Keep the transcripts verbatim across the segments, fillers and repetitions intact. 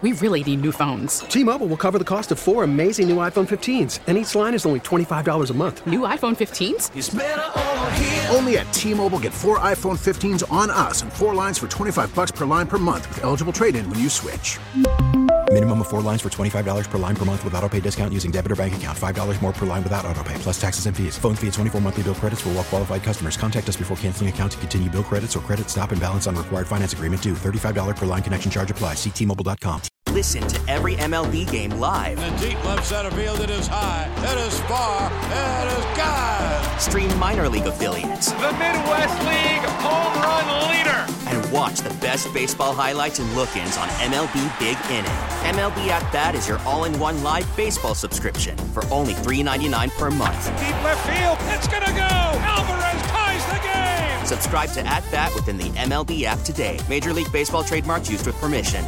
We really need new phones. T-Mobile will cover the cost of four amazing new iPhone fifteens, and each line is only twenty-five dollars a month. New iPhone fifteens? It's better over here. Only at T-Mobile, get four iPhone fifteens on us and four lines for twenty-five dollars per line per month with eligible trade-in when you switch. Minimum of four lines for twenty-five dollars per line per month with autopay discount using debit or bank account. five dollars more per line without autopay, plus taxes and fees. Phone fee at twenty-four monthly bill credits for well-qualified customers. Contact us before canceling account to continue bill credits or credit stop and balance on required finance agreement due. thirty-five dollars per line connection charge applies. See T Mobile dot com. Listen to every M L B game live. In the deep left center field, it is high, it is far, it is gone. Stream minor league affiliates. The Midwest League home run leader. And watch the best baseball highlights and look-ins on M L B Big Inning. M L B At Bat is your all-in-one live baseball subscription for only three dollars and ninety-nine cents per month. Deep left field, it's gonna go. Alvarez ties the game. Subscribe to At Bat within the M L B app today. Major League Baseball trademarks used with permission.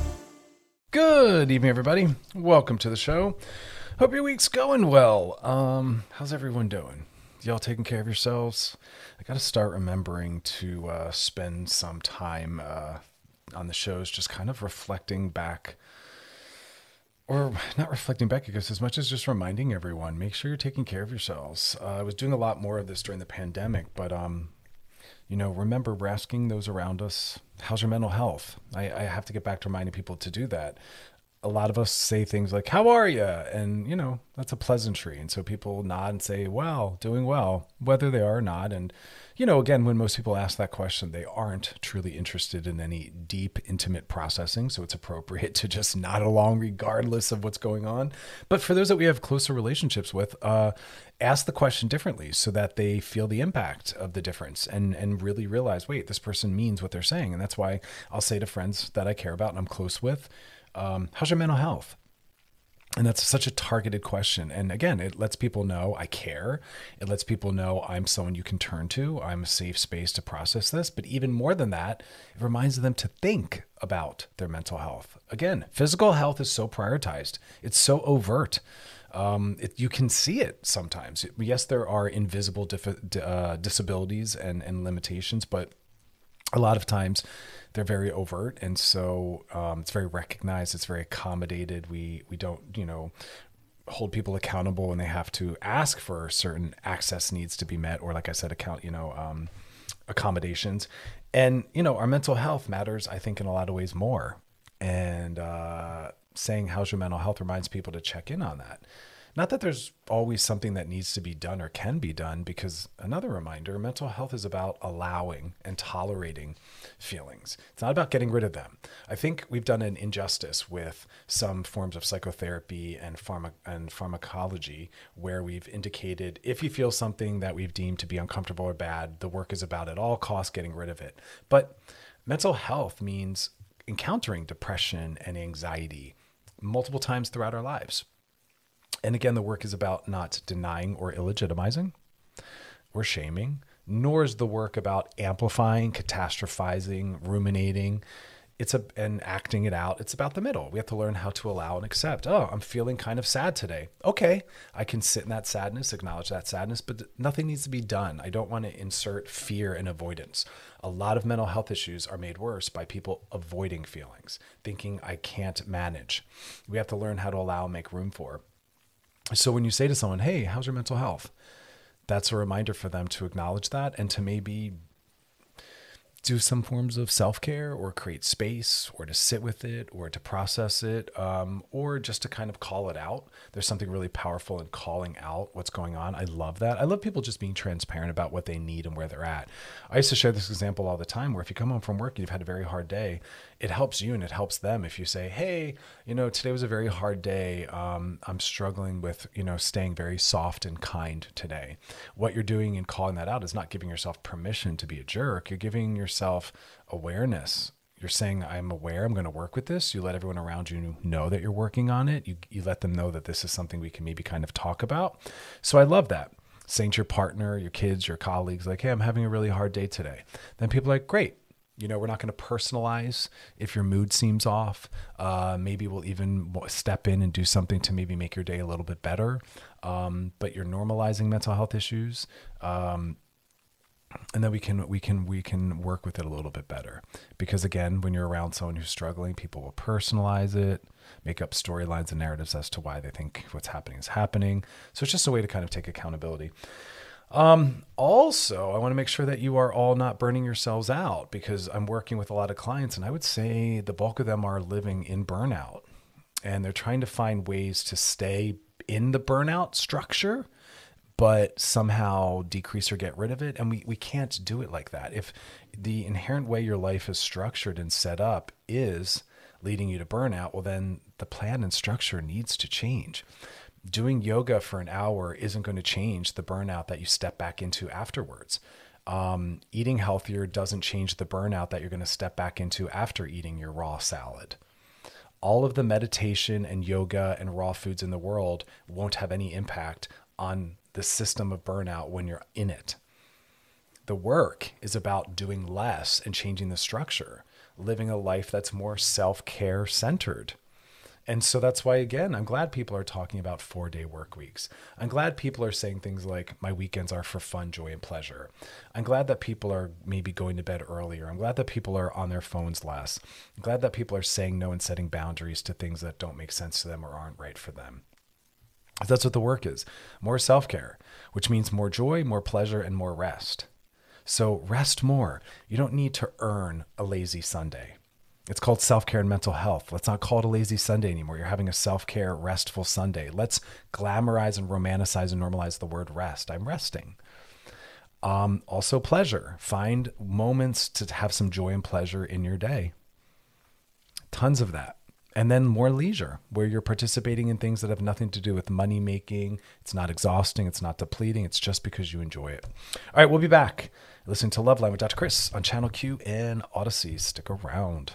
Good evening, everybody. Welcome to the show. Hope your week's going well. Um, how's everyone doing? Y'all taking care of yourselves? I got to start remembering to uh, spend some time uh, on the shows just kind of reflecting back, or not reflecting back, I guess, as much as just reminding everyone, make sure you're taking care of yourselves. Uh, I was doing a lot more of this during the pandemic, but um, you know, remember, we're asking those around us, how's your mental health? I, I have to get back to reminding people to do that. A lot of us say things like, how are you? And, you know, that's a pleasantry. And so people nod and say, well, doing well, whether they are or not. And, you know, again, when most people ask that question, they aren't truly interested in any deep, intimate processing. So it's appropriate to just nod along regardless of what's going on. But for those that we have closer relationships with, uh, ask the question differently so that they feel the impact of the difference and, and really realize, wait, this person means what they're saying. And that's why I'll say to friends that I care about and I'm close with, Um, how's your mental health? And that's such a targeted question. And again, it lets people know I care. It lets people know I'm someone you can turn to. I'm a safe space to process this. But even more than that, it reminds them to think about their mental health. Again, physical health is so prioritized. It's so overt. Um, it, you can see it sometimes. Yes, there are invisible dif- uh, disabilities and, and limitations, but a lot of times they're very overt. And so um, it's very recognized. It's very accommodated. We, we don't, you know, hold people accountable when they have to ask for certain access needs to be met, or like I said, account, you know, um, accommodations. And, you know, our mental health matters, I think, in a lot of ways more. And uh, saying how's your mental health reminds people to check in on that. Not that there's always something that needs to be done or can be done, because another reminder, mental health is about allowing and tolerating feelings. It's not about getting rid of them. I think we've done an injustice with some forms of psychotherapy and pharma and pharmacology, where we've indicated if you feel something that we've deemed to be uncomfortable or bad, the work is about at all costs getting rid of it. But mental health means encountering depression and anxiety multiple times throughout our lives. And again, the work is about not denying or illegitimizing or shaming, nor is the work about amplifying, catastrophizing, ruminating. It's a, and acting it out. It's about the middle. We have to learn how to allow and accept. Oh, I'm feeling kind of sad today. Okay, I can sit in that sadness, acknowledge that sadness, but nothing needs to be done. I don't want to insert fear and avoidance. A lot of mental health issues are made worse by people avoiding feelings, thinking I can't manage. We have to learn how to allow and make room for. So when you say to someone, hey, how's your mental health? That's a reminder for them to acknowledge that and to maybe do some forms of self-care or create space or to sit with it or to process it, um, or just to kind of call it out. There's something really powerful in calling out what's going on. I love that. I love people just being transparent about what they need and where they're at. I used to share this example all the time where if you come home from work and you've had a very hard day, it helps you and it helps them if you say, hey, you know, today was a very hard day. Um, I'm struggling with, you know, staying very soft and kind today. What you're doing in calling that out is not giving yourself permission to be a jerk. You're giving yourself awareness. You're saying, I'm aware, I'm going to work with this. You let everyone around you know that you're working on it. You, you let them know that this is something we can maybe kind of talk about. So I love that. Saying to your partner, your kids, your colleagues, like, hey, I'm having a really hard day today. Then people are like, great. You know, we're not going to personalize if your mood seems off. Uh, maybe we'll even step in and do something to maybe make your day a little bit better. Um, but you're normalizing mental health issues. Um, and then we can we can we can work with it a little bit better. Because again, when you're around someone who's struggling, people will personalize it, make up storylines and narratives as to why they think what's happening is happening. So it's just a way to kind of take accountability. Um, also, I want to make sure that you are all not burning yourselves out, because I'm working with a lot of clients, and I would say the bulk of them are living in burnout, and they're trying to find ways to stay in the burnout structure, but somehow decrease or get rid of it. And we, we can't do it like that. If the inherent way your life is structured and set up is leading you to burnout, well, then the plan and structure needs to change. Doing yoga for an hour isn't going to change the burnout that you step back into afterwards. Um, eating healthier doesn't change the burnout that you're going to step back into after eating your raw salad. All of the meditation and yoga and raw foods in the world won't have any impact on the system of burnout when you're in it. The work is about doing less and changing the structure, living a life that's more self-care centered. And so that's why, again, I'm glad people are talking about four-day work weeks. I'm glad people are saying things like, my weekends are for fun, joy, and pleasure. I'm glad that people are maybe going to bed earlier. I'm glad that people are on their phones less. I'm glad that people are saying no and setting boundaries to things that don't make sense to them or aren't right for them. That's what the work is. More self-care, which means more joy, more pleasure, and more rest. So rest more. You don't need to earn a lazy Sunday. It's called self-care and mental health. Let's not call it a lazy Sunday anymore. You're having a self-care, restful Sunday. Let's glamorize and romanticize and normalize the word rest. I'm resting. Um, also pleasure. Find moments to have some joy and pleasure in your day. Tons of that. And then more leisure, where you're participating in things that have nothing to do with money making. It's not exhausting. It's not depleting. It's just because you enjoy it. All right, we'll be back. Listen to Loveline with Doctor Chris on Channel Q and Odyssey. Stick around.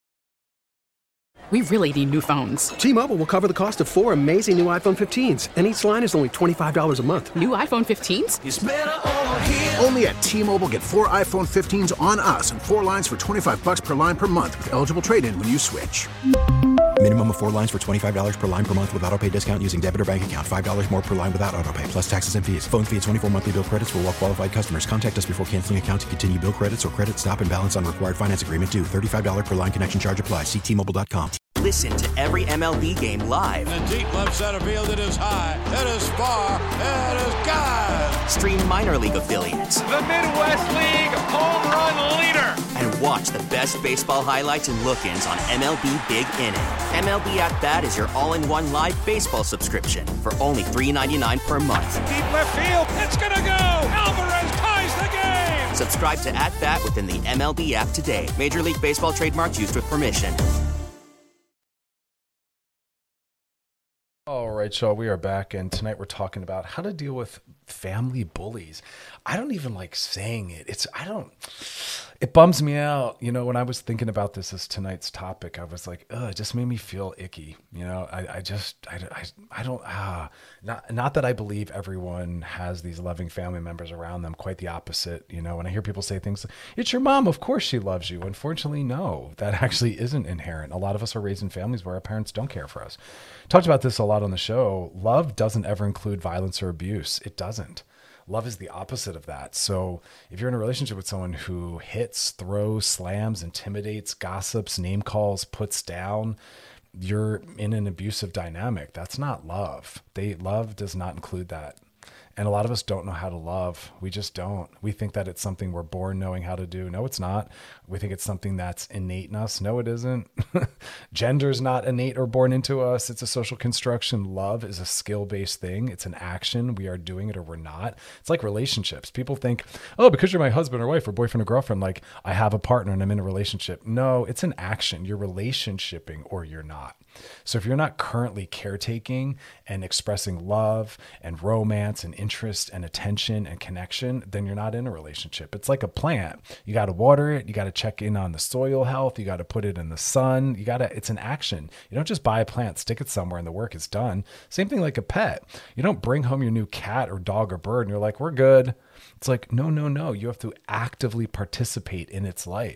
We really need new phones. T-Mobile will cover the cost of four amazing new iPhone fifteens, and each line is only twenty-five dollars a month. New iPhone fifteens? It's better over here. Only at T-Mobile, get four iPhone fifteens on us and four lines for twenty-five dollars per line per month with eligible trade-in when you switch. Minimum of four lines for twenty-five dollars per line per month with autopay discount using debit or bank account. five dollars more per line without autopay, plus taxes and fees. Phone fee at twenty-four monthly bill credits for well-qualified customers. Contact us before canceling account to continue bill credits or credit stop and balance on required finance agreement due. thirty-five dollars per line connection charge applies. See T Mobile dot com. Listen to every M L B game live. In the deep left center field, it is high, it is far, it is gone. Stream minor league affiliates. The Midwest League home run leader. And watch the best baseball highlights and look-ins on M L B Big Inning. M L B At Bat is your all-in-one live baseball subscription for only three dollars and ninety-nine cents per month. Deep left field, it's gonna go. Alvarez ties the game. Subscribe to At Bat within the M L B app today. Major League Baseball trademarks used with permission. All right, y'all, we are back, and tonight we're talking about how to deal with family bullies. I don't even like saying it. It's, I don't, it bums me out. You know, when I was thinking about this as tonight's topic, I was like, ugh, it just made me feel icky. You know, I, I just, I, I, I don't, ah, not, not that I believe everyone has these loving family members around them. Quite the opposite. You know, when I hear people say things, it's your mom, of course she loves you. Unfortunately, no, that actually isn't inherent. A lot of us are raised in families where our parents don't care for us. Talked about this a lot on the show. Love doesn't ever include violence or abuse. It doesn't. Love is the opposite of that. So if you're in a relationship with someone who hits, throws, slams, intimidates, gossips, name calls, puts down, you're in an abusive dynamic. That's not love. They love does not include that. And a lot of us don't know how to love. We just don't. We think that it's something we're born knowing how to do. No, it's not. We think it's something that's innate in us. No, it isn't. Gender's not innate or born into us. It's a social construction. Love is a skill-based thing. It's an action. We are doing it or we're not. It's like relationships. People think, oh, because you're my husband or wife or boyfriend or girlfriend, like I have a partner and I'm in a relationship. No, it's an action. You're relationshiping or you're not. So if you're not currently caretaking and expressing love and romance and interest and attention and connection, then you're not in a relationship. It's like a plant. You got to water it. You got to check in on the soil health. You got to put it in the sun. You got to, it's an action. You don't just buy a plant, stick it somewhere and the work is done. Same thing like a pet. You don't bring home your new cat or dog or bird and you're like, we're good. It's like, no, no, no. You have to actively participate in its life.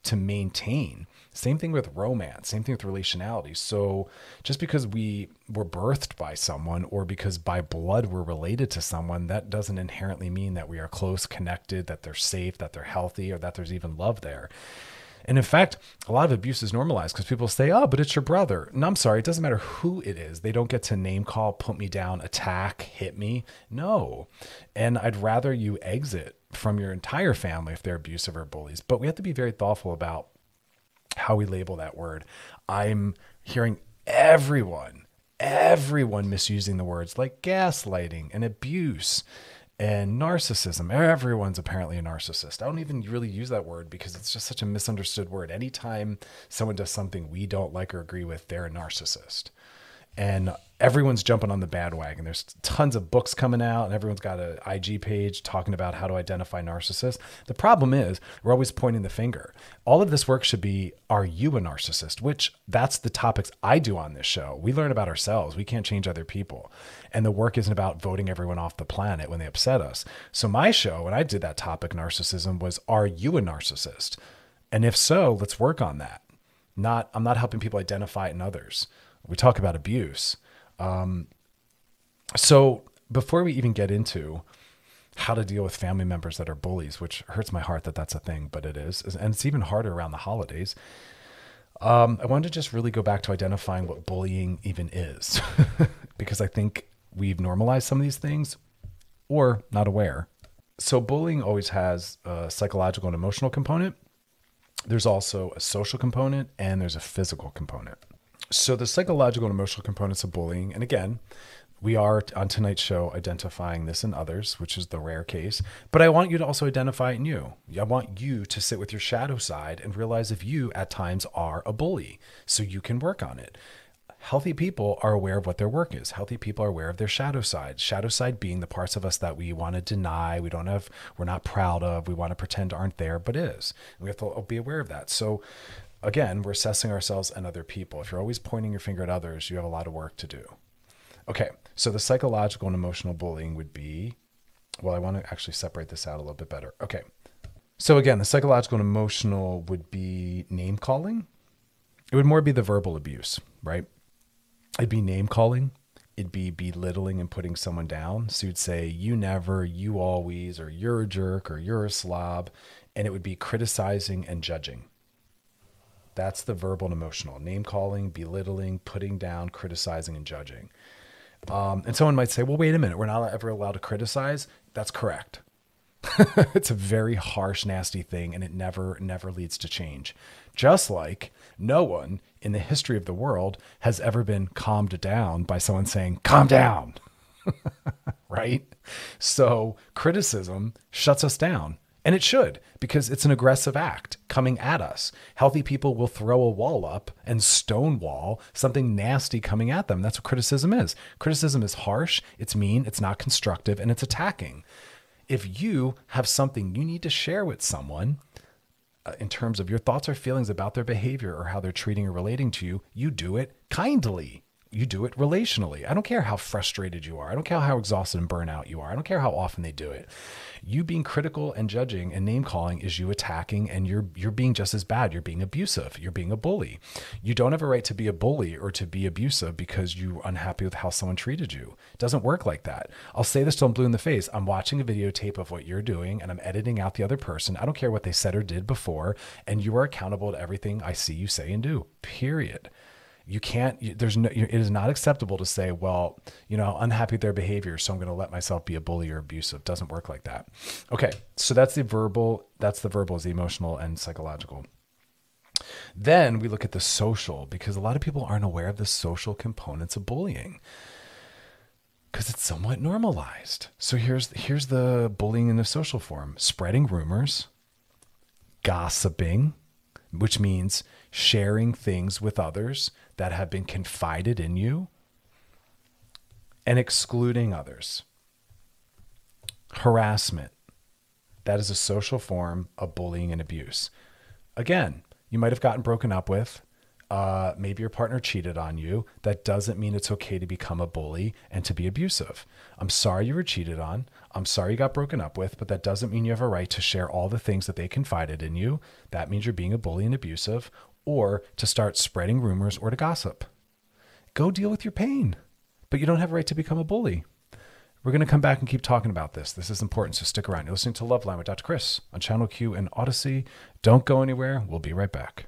to maintain. Same thing with romance, same thing with relationality. So just because we were birthed by someone or because by blood we're related to someone, that doesn't inherently mean that we are close, connected, that they're safe, that they're healthy, or that there's even love there. And in fact, a lot of abuse is normalized because people say, oh, but it's your brother. No, I'm sorry. It doesn't matter who it is. They don't get to name call, put me down, attack, hit me. No. And I'd rather you exit from your entire family if they're abusive or bullies. But we have to be very thoughtful about how we label that word. I'm hearing everyone, everyone misusing the words like gaslighting and abuse and narcissism. Everyone's apparently a narcissist. I don't even really use that word because it's just such a misunderstood word. Anytime someone does something we don't like or agree with, they're a narcissist. And everyone's jumping on the bandwagon. There's tons of books coming out and everyone's got an I G page talking about how to identify narcissists. The problem is we're always pointing the finger. All of this work should be, are you a narcissist? Which that's the topics I do on this show. We learn about ourselves. We can't change other people. And the work isn't about voting everyone off the planet when they upset us. So my show, when I did that topic, narcissism, was, are you a narcissist? And if so, let's work on that. Not, I'm not helping people identify it in others. We talk about abuse. Um, so before we even get into how to deal with family members that are bullies, which hurts my heart that that's a thing, but it is, and it's even harder around the holidays. Um, I wanted to just really go back to identifying what bullying even is, because I think we've normalized some of these things or not aware. So bullying always has a psychological and emotional component. There's also a social component and there's a physical component. So the psychological and emotional components of bullying, and again, we are on tonight's show identifying this in others, which is the rare case, but I want you to also identify it in you. I want you to sit with your shadow side and realize if you at times are a bully so you can work on it. Healthy people are aware of what their work is. Healthy people are aware of their shadow side. Shadow side being the parts of us that we want to deny, we don't have, we're not proud of, we want to pretend aren't there, but is. And we have to be aware of that. So again, we're assessing ourselves and other people. If you're always pointing your finger at others, you have a lot of work to do. Okay, so the psychological and emotional bullying would be, well, I want to actually separate this out a little bit better. Okay, so again, the psychological and emotional would be name calling. It would more be the verbal abuse, right? It'd be name calling. It'd be belittling and putting someone down. So you'd say, you never, you always, or you're a jerk, or you're a slob. And it would be criticizing and judging. That's the verbal and emotional. Name calling, belittling, putting down, criticizing, and judging. Um, and someone might say, well, wait a minute, we're not ever allowed to criticize. That's correct. It's a very harsh, nasty thing, and it never, never leads to change. Just like no one in the history of the world has ever been calmed down by someone saying, calm down, right? So criticism shuts us down. And it should, because it's an aggressive act coming at us. Healthy people will throw a wall up and stonewall something nasty coming at them. That's what criticism is. Criticism is harsh, it's mean, it's not constructive, and it's attacking. If you have something you need to share with someone uh, in terms of your thoughts or feelings about their behavior or how they're treating or relating to you, you do it kindly. You do it relationally. I don't care how frustrated you are. I don't care how exhausted and burnout you are. I don't care how often they do it. You being critical and judging and name calling is you attacking, and you're you're being just as bad. You're being abusive. You're being a bully. You don't have a right to be a bully or to be abusive because you're unhappy with how someone treated you. It doesn't work like that. I'll say this till I'm blue in the face. I'm watching a videotape of what you're doing and I'm editing out the other person. I don't care what they said or did before, and you are accountable to everything I see you say and do, period. You can't, there's no, it is not acceptable to say, well, you know, unhappy with their behavior, so I'm going to let myself be a bully or abusive. Doesn't work like that. Okay. So that's the verbal, that's the verbal is the emotional and psychological. Then we look at the social, because a lot of people aren't aware of the social components of bullying because it's somewhat normalized. So here's, here's the bullying in the social form: spreading rumors, gossiping, which means sharing things with others that have been confided in you, and excluding others. Harassment. That is a social form of bullying and abuse. Again, you might have gotten broken up with. Uh, maybe your partner cheated on you. That doesn't mean it's okay to become a bully and to be abusive. I'm sorry you were cheated on. I'm sorry you got broken up with, but that doesn't mean you have a right to share all the things that they confided in you. That means you're being a bully and abusive, or to start spreading rumors or to gossip. Go deal with your pain, but you don't have a right to become a bully. We're going to come back and keep talking about this. This is important, so stick around. You're listening to Loveline with Doctor Chris on Channel Q and Odyssey. Don't go anywhere. We'll be right back.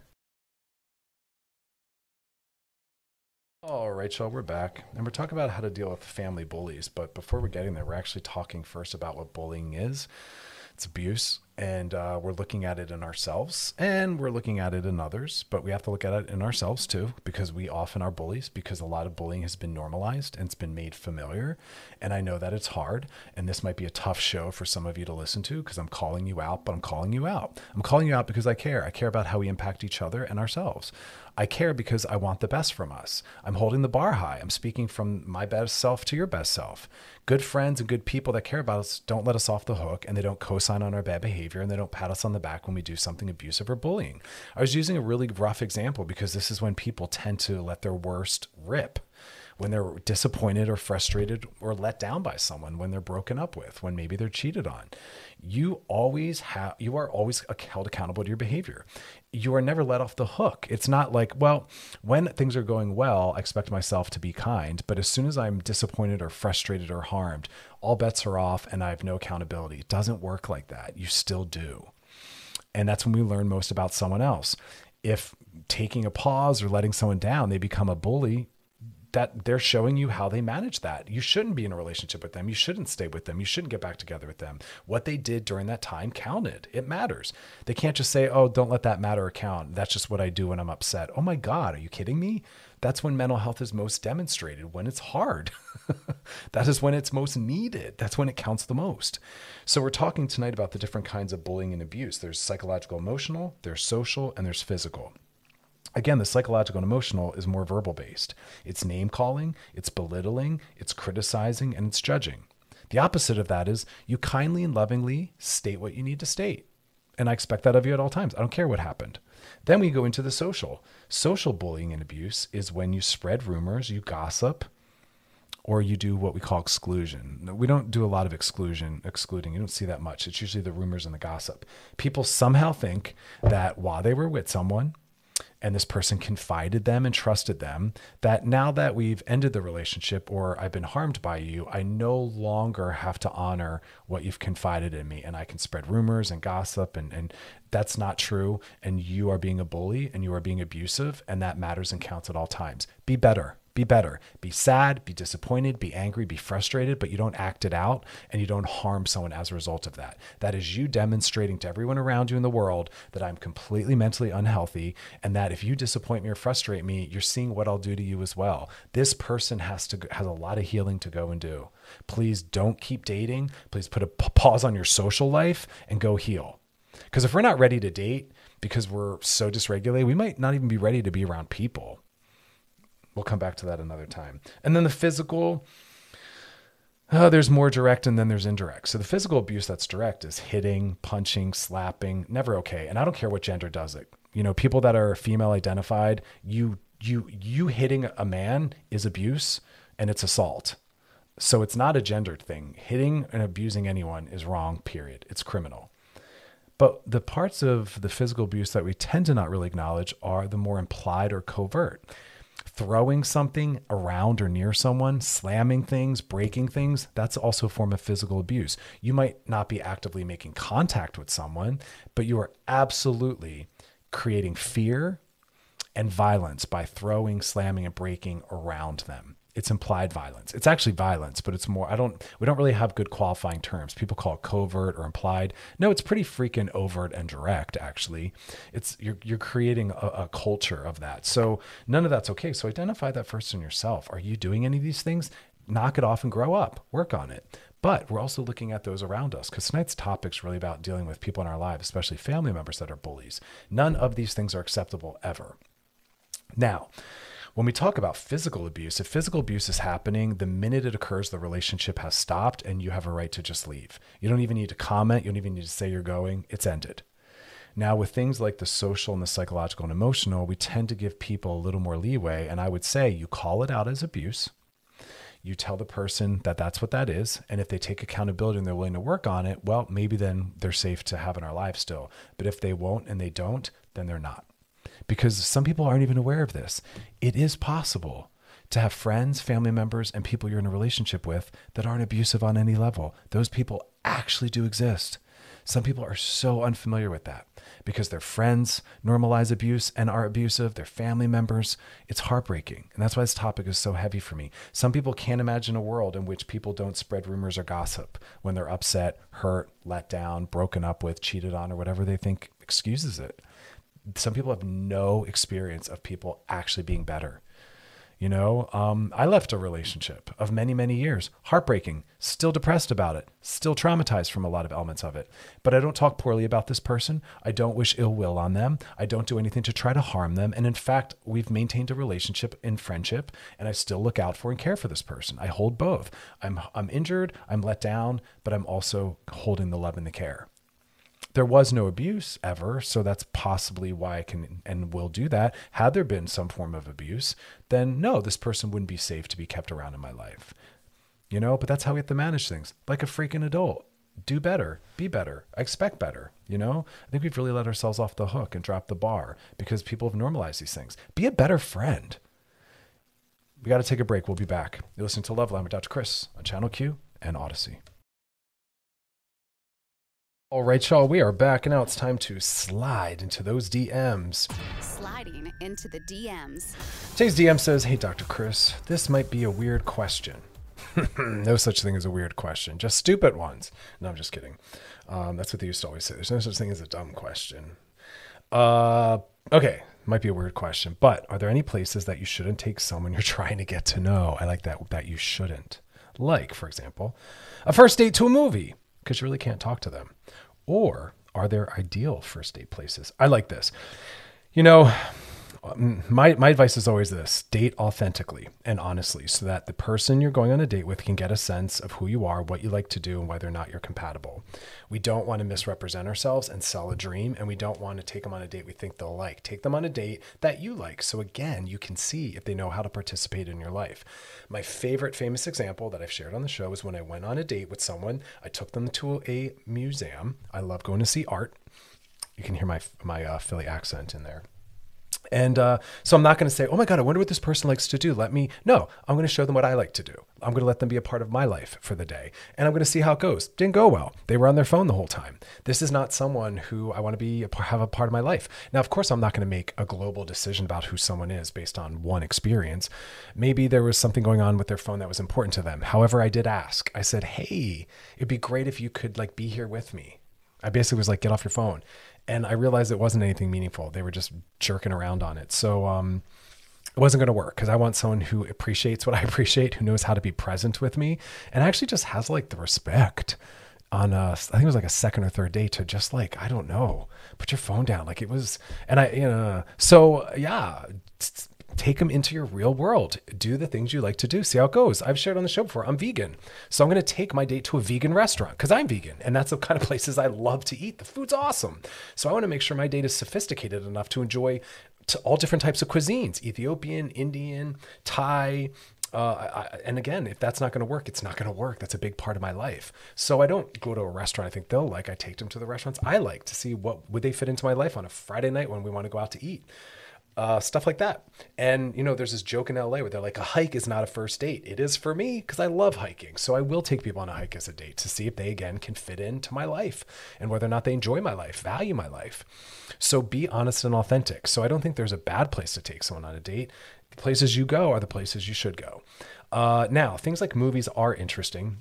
All right, y'all, we're back, and we're talking about how to deal with family bullies. But before we're getting there, we're actually talking first about what bullying is. It's abuse, and uh, we're looking at it in ourselves, and we're looking at it in others, but we have to look at it in ourselves too, because we often are bullies, because a lot of bullying has been normalized and it's been made familiar. And I know that it's hard, and this might be a tough show for some of you to listen to, because I'm calling you out, but I'm calling you out. I'm calling you out because I care. I care about how we impact each other and ourselves. I care because I want the best from us. I'm holding the bar high. I'm speaking from my best self to your best self. Good friends and good people that care about us don't let us off the hook, and they don't co-sign on our bad behavior, and they don't pat us on the back when we do something abusive or bullying. I was using a really rough example because this is when people tend to let their worst rip. When they're disappointed or frustrated or let down by someone, when they're broken up with, when maybe they're cheated on. You always have, you are always held accountable to your behavior. You are never let off the hook. It's not like, well, when things are going well, I expect myself to be kind, but as soon as I'm disappointed or frustrated or harmed, all bets are off and I have no accountability. It doesn't work like that. You still do. And that's when we learn most about someone else. If taking a pause or letting someone down, they become a bully, that they're showing you how they manage that. You shouldn't be in a relationship with them. You shouldn't stay with them. You shouldn't get back together with them. What they did during that time counted. It matters. They can't just say, oh, don't let that matter count. That's just what I do when I'm upset. Oh my God, are you kidding me? That's when mental health is most demonstrated, when it's hard. That is when it's most needed. That's when it counts the most. So we're talking tonight about the different kinds of bullying and abuse. There's psychological, emotional, there's social, and there's physical. Again, the psychological and emotional is more verbal based. It's name calling, it's belittling, it's criticizing, and it's judging. The opposite of that is you kindly and lovingly state what you need to state. And I expect that of you at all times. I don't care what happened. Then we go into the social. Social bullying and abuse is when you spread rumors, you gossip, or you do what we call exclusion. We don't do a lot of exclusion, excluding. You don't see that much. It's usually the rumors and the gossip. People somehow think that while they were with someone, and this person confided them and trusted them, that now that we've ended the relationship or I've been harmed by you, I no longer have to honor what you've confided in me, and I can spread rumors and gossip, and, and that's not true. And you are being a bully and you are being abusive, and that matters and counts at all times. Be better. Be better. Be sad, be disappointed, be angry, be frustrated, but you don't act it out and you don't harm someone as a result of that. That is you demonstrating to everyone around you in the world that I'm completely mentally unhealthy, and that if you disappoint me or frustrate me, you're seeing what I'll do to you as well. This person has to has a lot of healing to go and do. Please don't keep dating. Please put a pause on your social life and go heal. Because if we're not ready to date because we're so dysregulated, we might not even be ready to be around people. We'll come back to that another time. And then the physical, uh, there's more direct and then there's indirect. So the physical abuse that's direct is hitting, punching, slapping, never okay. And I don't care what gender does it. You know, people that are female identified, you you you hitting a man is abuse and it's assault. So it's not a gendered thing. Hitting and abusing anyone is wrong, period. It's criminal. But the parts of the physical abuse that we tend to not really acknowledge are the more implied or covert. Throwing something around or near someone, slamming things, breaking things, that's also a form of physical abuse. You might not be actively making contact with someone, but you are absolutely creating fear and violence by throwing, slamming, and breaking around them. It's implied violence. It's actually violence, but it's more, I don't, we don't really have good qualifying terms. People call it covert or implied. No, it's pretty freaking overt and direct, actually. It's, you're, you're creating a, a culture of that. So none of that's okay. So identify that first in yourself. Are you doing any of these things? Knock it off and grow up, work on it. But we're also looking at those around us, because tonight's topic is really about dealing with people in our lives, especially family members that are bullies. None of these things are acceptable ever. Now, when we talk about physical abuse, if physical abuse is happening, the minute it occurs, the relationship has stopped and you have a right to just leave. You don't even need to comment. You don't even need to say you're going. It's ended. Now, with things like the social and the psychological and emotional, we tend to give people a little more leeway. And I would say you call it out as abuse. You tell the person that that's what that is. And if they take accountability and they're willing to work on it, well, maybe then they're safe to have in our lives still. But if they won't and they don't, then they're not. Because some people aren't even aware of this. It is possible to have friends, family members, and people you're in a relationship with that aren't abusive on any level. Those people actually do exist. Some people are so unfamiliar with that because their friends normalize abuse and are abusive, their family members. It's heartbreaking. And that's why this topic is so heavy for me. Some people can't imagine a world in which people don't spread rumors or gossip when they're upset, hurt, let down, broken up with, cheated on, or whatever they think excuses it. Some people have no experience of people actually being better. You know, um, I left a relationship of many, many years, heartbreaking, still depressed about it, still traumatized from a lot of elements of it. But I don't talk poorly about this person. I don't wish ill will on them. I don't do anything to try to harm them. And in fact, we've maintained a relationship in friendship, and I still look out for and care for this person. I hold both. I'm I'm injured, I'm let down, but I'm also holding the love and the care. There was no abuse ever, so that's possibly why I can and will do that. Had there been some form of abuse, then no, this person wouldn't be safe to be kept around in my life. You know, but that's how we have to manage things. Like a freaking adult. Do better. Be better. I expect better. You know, I think we've really let ourselves off the hook and dropped the bar because people have normalized these things. Be a better friend. We got to take a break. We'll be back. You're listening to Love Line with Doctor Chris on Channel Q and Odyssey. All right, y'all, we are back, and now it's time to slide into those D Ms. Sliding into the D Ms. Today's D M says, hey, Doctor Chris, this might be a weird question. No such thing as a weird question, just stupid ones. No, I'm just kidding. Um, that's what they used to always say. There's no such thing as a dumb question. Uh, okay, might be a weird question, but are there any places that you shouldn't take someone you're trying to get to know? I like that, that you shouldn't. Like, for example, a first date to a movie, because you really can't talk to them. Or are there ideal first date places? I like this. You know, my my advice is always this: date authentically and honestly, so that the person you're going on a date with can get a sense of who you are, what you like to do, and whether or not you're compatible. We don't want to misrepresent ourselves and sell a dream, and we don't want to take them on a date we think they'll like. Take them on a date that you like. So again, you can see if they know how to participate in your life. My favorite famous example that I've shared on the show is when I went on a date with someone. I took them to a museum. I love going to see art. You can hear my my uh, Philly accent in there. And uh, so I'm not going to say, oh my God, I wonder what this person likes to do. Let me, no, I'm going to show them what I like to do. I'm going to let them be a part of my life for the day. And I'm going to see how it goes. Didn't go well. They were on their phone the whole time. This is not someone who I want to be, a, have a part of my life. Now, of course, I'm not going to make a global decision about who someone is based on one experience. Maybe there was something going on with their phone that was important to them. However, I did ask. I said, hey, it'd be great if you could like be here with me. I basically was like, get off your phone. And I realized it wasn't anything meaningful. They were just jerking around on it. So um, it wasn't going to work because I want someone who appreciates what I appreciate, who knows how to be present with me, and actually just has like the respect on a, I think it was like a second or third date to just like, I don't know, put your phone down. Like it was, and I, you know, so yeah, take them into your real world. Do the things you like to do. See how it goes. I've shared on the show before, I'm vegan. So I'm going to take my date to a vegan restaurant because I'm vegan. And that's the kind of places I love to eat. The food's awesome. So I want to make sure my date is sophisticated enough to enjoy to all different types of cuisines, Ethiopian, Indian, Thai. Uh, I, and again, if that's not going to work, it's not going to work. That's a big part of my life. So I don't go to a restaurant I think they'll like. I take them to the restaurants I like to see what would they fit into my life on a Friday night when we want to go out to eat. Uh, stuff like that. And, you know, there's this joke in L A where they're like, a hike is not a first date. It is for me because I love hiking. So I will take people on a hike as a date to see if they, again, can fit into my life and whether or not they enjoy my life, value my life. So be honest and authentic. So I don't think there's a bad place to take someone on a date. The places you go are the places you should go. Uh, now, things like movies are interesting.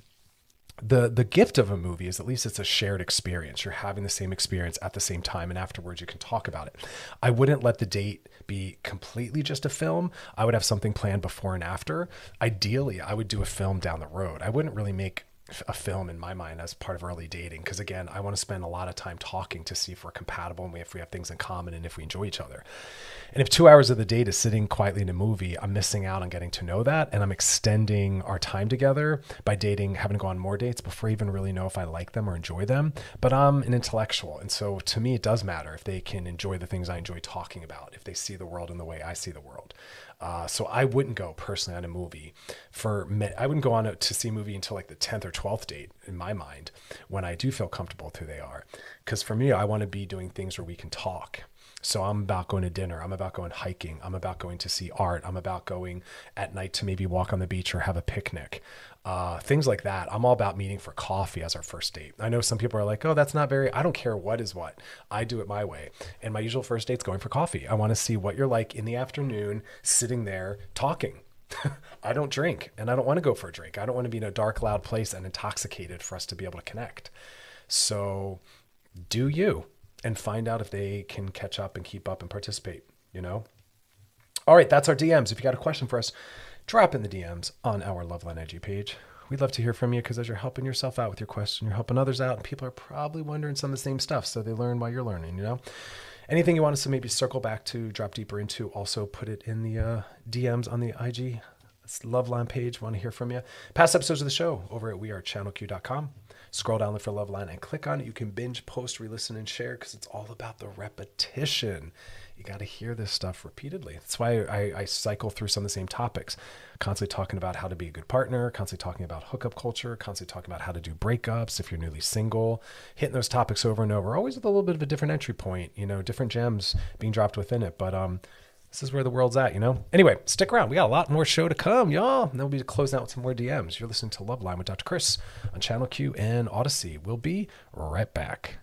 The the gift of a movie is at least it's a shared experience. You're having the same experience at the same time, and afterwards you can talk about it. I wouldn't let the date be completely just a film. I would have something planned before and after. Ideally, I would do a film down the road. I wouldn't really make a film in my mind as part of early dating. Because again, I want to spend a lot of time talking to see if we're compatible and if we have things in common and if we enjoy each other. And if two hours of the date is sitting quietly in a movie, I'm missing out on getting to know that. And I'm extending our time together by dating, having to go on more dates before I even really know if I like them or enjoy them. But I'm an intellectual. And so to me, it does matter if they can enjoy the things I enjoy talking about, if they see the world in the way I see the world. Uh, so I wouldn't go personally on a movie for, I wouldn't go on a, to see a movie until like the tenth or twelfth date in my mind, when I do feel comfortable with who they are. Because for me, I want to be doing things where we can talk. So I'm about going to dinner. I'm about going hiking. I'm about going to see art. I'm about going at night to maybe walk on the beach or have a picnic. Uh, things like that. I'm all about meeting for coffee as our first date. I know some people are like, oh, that's not very, I don't care what is what. I do it my way. And my usual first date's going for coffee. I want to see what you're like in the afternoon, sitting there talking. I don't drink, and I don't want to go for a drink. I don't want to be in a dark, loud place and intoxicated for us to be able to connect. So do you, and find out if they can catch up and keep up and participate, you know? All right, that's our D Ms. If you got a question for us, drop in the D Ms on our Loveline I G page. We'd love to hear from you, because as you're helping yourself out with your question, you're helping others out, and people are probably wondering some of the same stuff, so they learn while you're learning, you know? Anything you want us to maybe circle back to, drop deeper into, also put it in the uh, D Ms on the I G Loveline page. Want to hear from you. Past episodes of the show over at we are channel q dot com. Scroll down, look for Loveline, and click on it. You can binge, post, re-listen, and share, because it's all about the repetition. You got to hear this stuff repeatedly. That's why I, I cycle through some of the same topics. Constantly talking about how to be a good partner, constantly talking about hookup culture, constantly talking about how to do breakups if you're newly single, hitting those topics over and over, always with a little bit of a different entry point, you know, different gems being dropped within it. But um, this is where the world's at, you know? Anyway, stick around. We got a lot more show to come, y'all. And then we'll be closing out with some more D Ms. You're listening to Loveline with Doctor Chris on Channel Q and Odyssey. We'll be right back.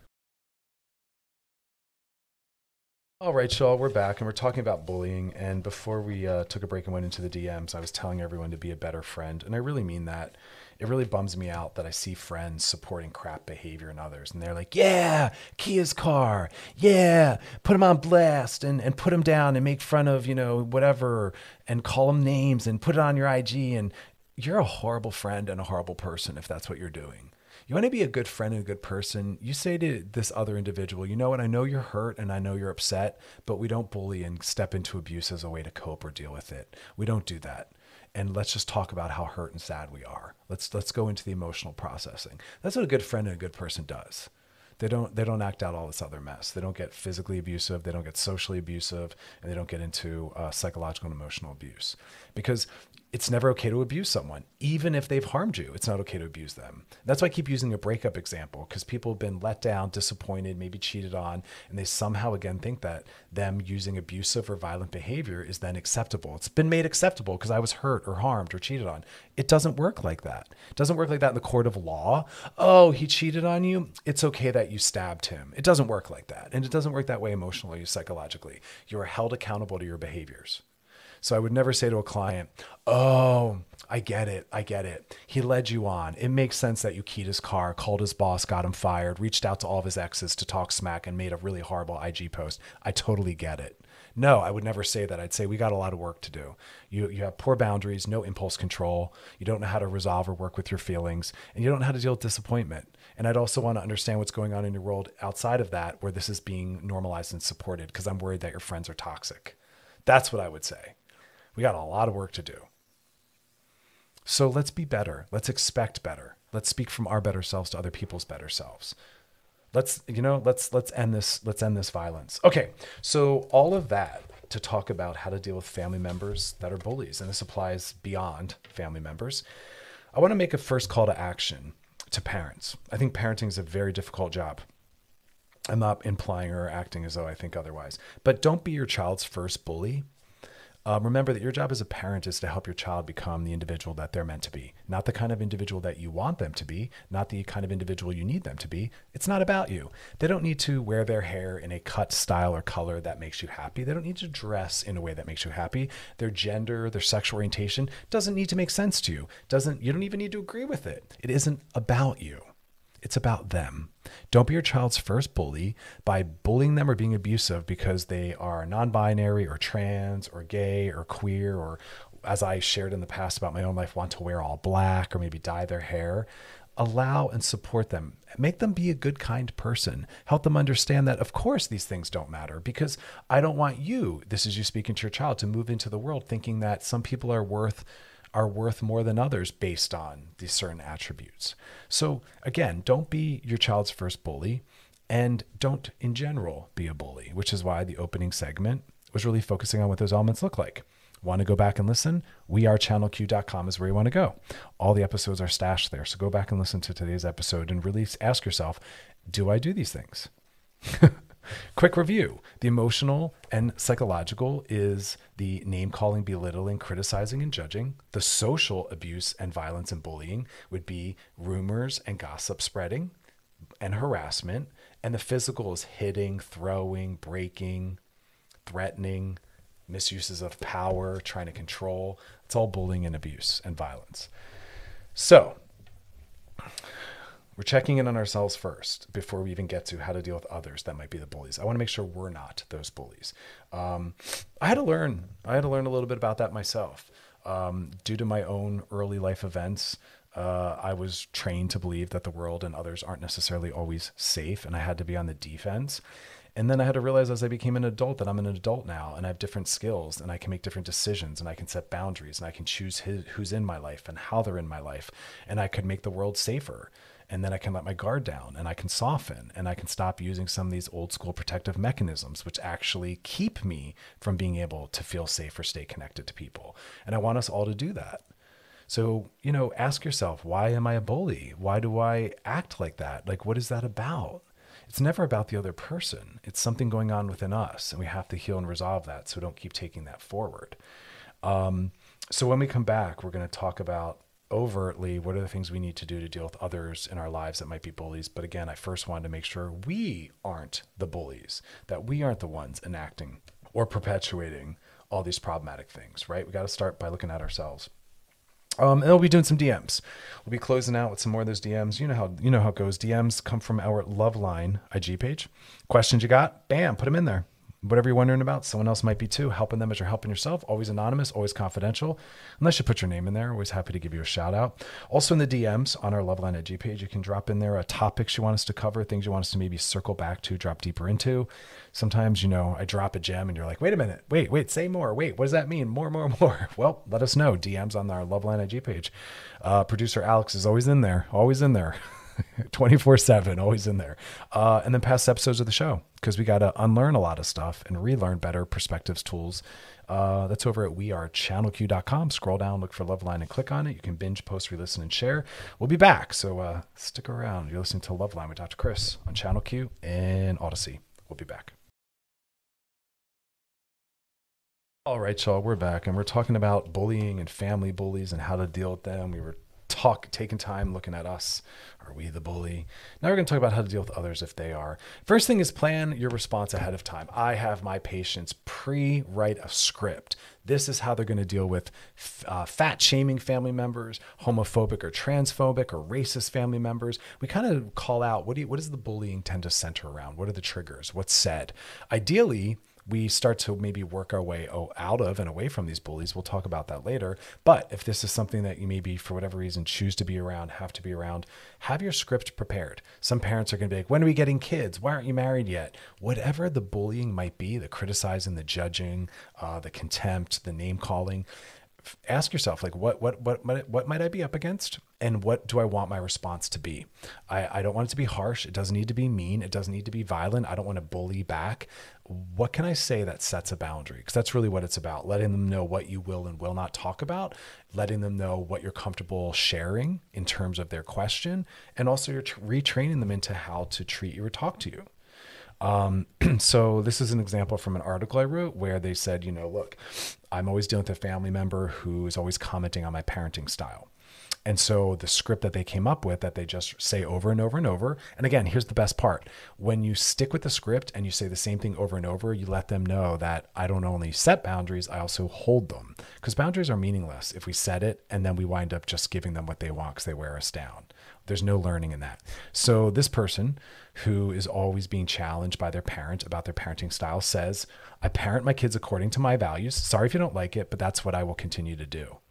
All right, y'all, we're back, and we're talking about bullying. And before we uh, took a break and went into the D Ms, I was telling everyone to be a better friend. And I really mean that. It really bums me out that I see friends supporting crap behavior in others. And they're like, yeah, Kia's car. Yeah, put him on blast and, and put him down and make fun of, you know, whatever, and call him names and put it on your I G. And you're a horrible friend and a horrible person if that's what you're doing. You want to be a good friend and a good person. You say to this other individual, you know what, I know you're hurt and I know you're upset, but we don't bully and step into abuse as a way to cope or deal with it. We don't do that. And let's just talk about how hurt and sad we are. Let's let's go into the emotional processing. That's what a good friend and a good person does. They don't they don't act out all this other mess. They don't get physically abusive. They don't get socially abusive, and they don't get into uh, psychological and emotional abuse. Because it's never okay to abuse someone. Even if they've harmed you, it's not okay to abuse them. That's why I keep using a breakup example, because people have been let down, disappointed, maybe cheated on, and they somehow again think that them using abusive or violent behavior is then acceptable. It's been made acceptable because I was hurt or harmed or cheated on. It doesn't work like that. It doesn't work like that in the court of law. Oh, he cheated on you. It's okay that you stabbed him. It doesn't work like that. And it doesn't work that way emotionally, psychologically. You are held accountable to your behaviors. So I would never say to a client, oh, I get it. I get it. He led you on. It makes sense that you keyed his car, called his boss, got him fired, reached out to all of his exes to talk smack, and made a really horrible I G post. I totally get it. No, I would never say that. I'd say we got a lot of work to do. You you have poor boundaries, no impulse control. You don't know how to resolve or work with your feelings, and you don't know how to deal with disappointment. And I'd also want to understand what's going on in your world outside of that, where this is being normalized and supported, because I'm worried that your friends are toxic. That's what I would say. We got a lot of work to do. So let's be better. Let's expect better. Let's speak from our better selves to other people's better selves. Let's, you know, let's, let's end this, let's end this violence. Okay. So all of that to talk about how to deal with family members that are bullies. And this applies beyond family members. I want to make a first call to action to parents. I think parenting is a very difficult job. I'm not implying or acting as though I think otherwise, but don't be your child's first bully. Um, remember that your job as a parent is to help your child become the individual that they're meant to be, not the kind of individual that you want them to be, not the kind of individual you need them to be. It's not about you. They don't need to wear their hair in a cut, style, or color that makes you happy. They don't need to dress in a way that makes you happy. Their gender, their sexual orientation doesn't need to make sense to you. Doesn't, you don't even need to agree with it. It isn't about you. It's about them. Don't be your child's first bully by bullying them or being abusive because they are non-binary or trans or gay or queer, or, as I shared in the past about my own life, want to wear all black or maybe dye their hair. allow and support them. Make them be a good, kind person. Help them understand that, of course, these things don't matter, because I don't want you, this is you speaking to your child, to move into the world thinking that some people are worth are worth more than others based on these certain attributes. So again, don't be your child's first bully, and don't in general be a bully, which is why the opening segment was really focusing on what those elements look like. Want to go back and listen? we are channel q dot com is where you want to go. All the episodes are stashed there. So go back and listen to today's episode and really ask yourself, do I do these things? Quick review. The emotional and psychological is the name calling, belittling, criticizing, and judging. The social abuse and violence and bullying would be rumors and gossip spreading and harassment. And the physical is hitting, throwing, breaking, threatening, misuses of power, trying to control. It's all bullying and abuse and violence. So we're checking in on ourselves first before we even get to how to deal with others that might be the bullies. I want to make sure we're not those bullies. Um, I had to learn. I had to learn a little bit about that myself. Um, due to my own early life events, uh, I was trained to believe that the world and others aren't necessarily always safe, and I had to be on the defense. And then I had to realize as I became an adult that I'm an adult now, and I have different skills, and I can make different decisions, and I can set boundaries, and I can choose his, who's in my life and how they're in my life, and I could make the world safer. And then I can let my guard down, and I can soften, and I can stop using some of these old school protective mechanisms, which actually keep me from being able to feel safe or stay connected to people. And I want us all to do that. So, you know, ask yourself, why am I a bully? Why do I act like that? Like, what is that about? It's never about the other person. It's something going on within us, and we have to heal and resolve that, so don't keep taking that forward. Um, so when we come back, we're going to talk about overtly what are the things we need to do to deal with others in our lives that might be bullies. But again, I first wanted to make sure we aren't the bullies, that we aren't the ones enacting or perpetuating all these problematic things, right? We got to start by looking at ourselves. Um, and we'll be doing some D Ms. We'll be closing out with some more of those D Ms. You know how you know how it goes. D Ms come from our Loveline I G page. Questions you got? Bam, put them in there. Whatever you're wondering about, someone else might be too. Helping them as you're helping yourself. Always anonymous, always confidential. Unless you put your name in there, always happy to give you a shout out. Also in the D Ms on our Loveline I G page, you can drop in there uh, topics you want us to cover, things you want us to maybe circle back to, drop deeper into. Sometimes, you know, I drop a gem and you're like, wait a minute, wait, wait, say more. Wait, what does that mean? More, more, more. Well, let us know. D Ms on our Loveline I G page. Uh, producer Alex is always in there, always in there. twenty-four seven, always in there. Uh, and then past episodes of the show, because we got to unlearn a lot of stuff and relearn better perspectives, tools. Uh, that's over at we are channel q dot com. Scroll down, look for Loveline and click on it. You can binge, post, re-listen, and share. We'll be back, so uh, stick around. You're listening to Loveline with Doctor Chris on Channel Q and Odyssey. We'll be back. All right, y'all, we're back, and we're talking about bullying and family bullies and how to deal with them. We were talk, taking time looking at us. Are we the bully? Now we're going to talk about how to deal with others if they are. First thing is plan your response ahead of time. I have my patients pre-write a script. This is how they're going to deal with uh, fat-shaming family members, homophobic or transphobic or racist family members. We kind of call out, what do you, what does the bullying tend to center around? What are the triggers? What's said? Ideally, we start to maybe work our way out of and away from these bullies. We'll talk about that later. But if this is something that you maybe for whatever reason choose to be around, have to be around, have your script prepared. Some parents are going to be like, when are we getting kids? Why aren't you married yet? Whatever the bullying might be, the criticizing, the judging, uh, the contempt, the name calling, ask yourself, like, what, what, what, what, what might I be up against? And what do I want my response to be? I, I don't want it to be harsh. It doesn't need to be mean. It doesn't need to be violent. I don't want to bully back. What can I say that sets a boundary? Because that's really what it's about. Letting them know what you will and will not talk about, letting them know what you're comfortable sharing in terms of their question, and also you're retraining them into how to treat you or talk to you. Um, so this is an example from an article I wrote where they said, you know, look, I'm always dealing with a family member who is always commenting on my parenting style. And so the script that they came up with that they just say over and over and over. And again, here's the best part. When you stick with the script and you say the same thing over and over, you let them know that I don't only set boundaries, I also hold them. Because boundaries are meaningless if we set it and then we wind up just giving them what they want because they wear us down. There's no learning in that. So this person who is always being challenged by their parent about their parenting style says, I parent my kids according to my values. Sorry if you don't like it, but that's what I will continue to do.